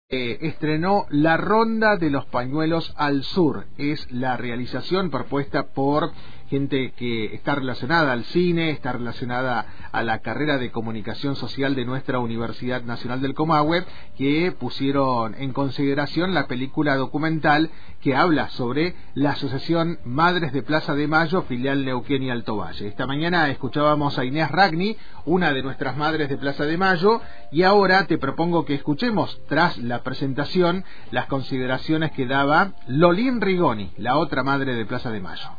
Estrenó La Ronda de los Pañuelos al Sur. Es la realización propuesta por gente que está relacionada al cine, está relacionada a la carrera de comunicación social de nuestra Universidad Nacional del Comahue, que pusieron en consideración la película documental que habla sobre la Asociación Madres de Plaza de Mayo, filial Neuquén y Alto Valle. Esta mañana escuchábamos a Inés Ragni, una de nuestras Madres de Plaza de Mayo, y ahora te propongo que escuchemos, tras la presentación, las consideraciones que daba Lolín Rigoni, la otra Madre de Plaza de Mayo.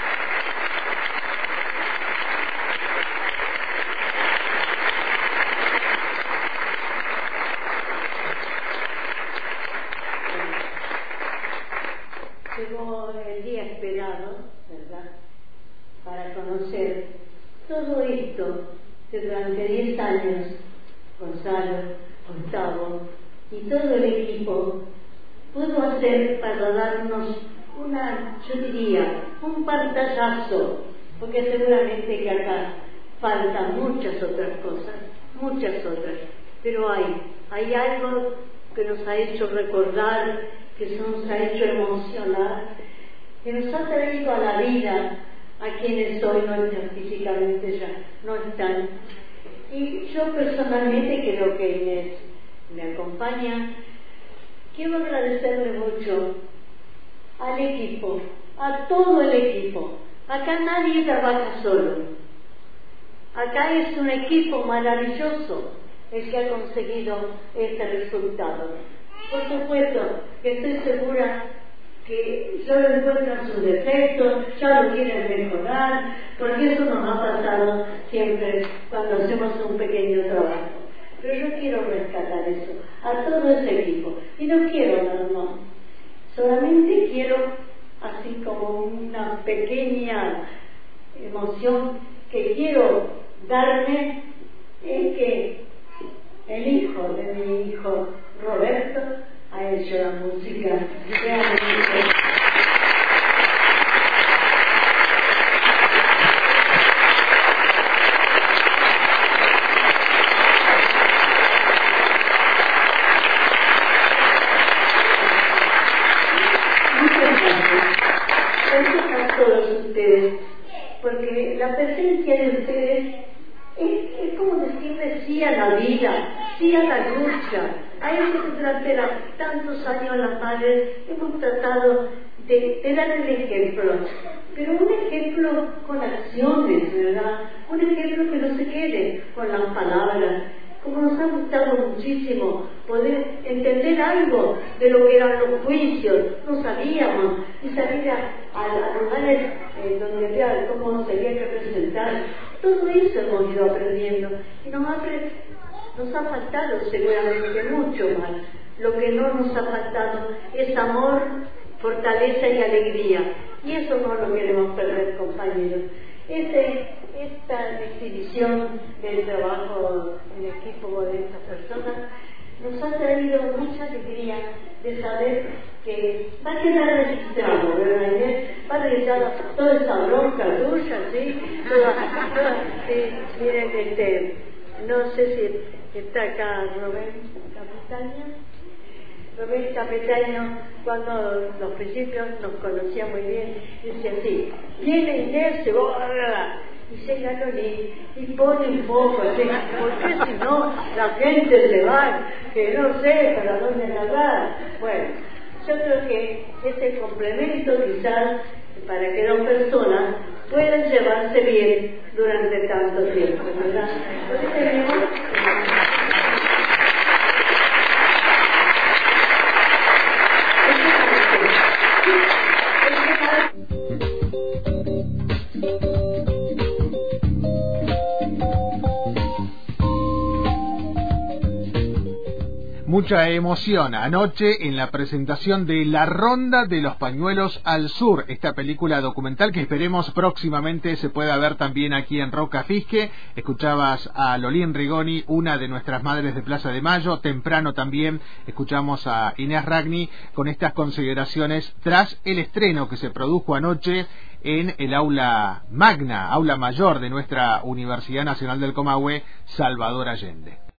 Llegó el día esperado, ¿verdad?, para conocer todo esto que durante 10 años Gonzalo, Gustavo y todo el equipo pudo hacer para darnos yo diría, un pantallazo, porque seguramente que acá faltan muchas otras cosas, pero hay algo que nos ha hecho recordar, que nos ha hecho emocionar, que nos ha traído a la vida a quienes hoy no están físicamente, ya no están. Y yo personalmente, creo que Inés me acompaña, quiero agradecerle mucho al equipo, a todo el equipo. Acá nadie trabaja solo, acá es un equipo maravilloso el que ha conseguido este resultado. Por supuesto que estoy segura que solo encuentran sus defectos, ya lo quieren mejorar, porque eso nos ha pasado siempre cuando hacemos un pequeño trabajo. Pero yo quiero rescatar eso, a todo ese equipo, y no quiero dar más, solamente quiero, así como una pequeña emoción que quiero darme, es que el hijo de mi hijo Roberto ha hecho la música realmente. Gracias a todos ustedes, porque la presencia de ustedes es como decirle sí a la vida, sí a la lucha, a eso que durante tantos años las madres hemos tratado de dar el ejemplo, pero un ejemplo con acciones, ¿verdad? Un ejemplo que no se quede con las palabras. Como nos ha gustado muchísimo poder entender algo de lo que eran los juicios, no sabíamos, y salir a lugares donde había cómo se había que presentar. Todo eso hemos ido aprendiendo y nos ha faltado seguramente mucho más. Lo que no nos ha faltado es amor, fortaleza y alegría, y eso no lo queremos perder, compañeros. Esta exhibición del trabajo en equipo de estas personas nos ha traído mucha alegría de saber que va a quedar registrado, ¿verdad, Inés? Va a registrar toda esa bronca tuya, ¿sí? Sí, miren, no sé si está acá Rubén Capitaño, cuando los principios nos conocía muy bien, decía así: viene Inés, se va, y llega Loli y pone un poco así, porque si no la gente se va, que no sé para dónde agarrar. Bueno, yo creo que es el complemento quizás para que dos personas puedan llevarse bien durante tanto tiempo, ¿verdad? Entonces tenemos mucha emoción anoche en la presentación de La Ronda de los Pañuelos al Sur, esta película documental que esperemos próximamente se pueda ver también aquí en Roca Fisque. Escuchabas a Lolín Rigoni, una de nuestras Madres de Plaza de Mayo. Temprano también escuchamos a Inés Ragni con estas consideraciones tras el estreno que se produjo anoche en el aula magna, aula mayor de nuestra Universidad Nacional del Comahue, Salvador Allende.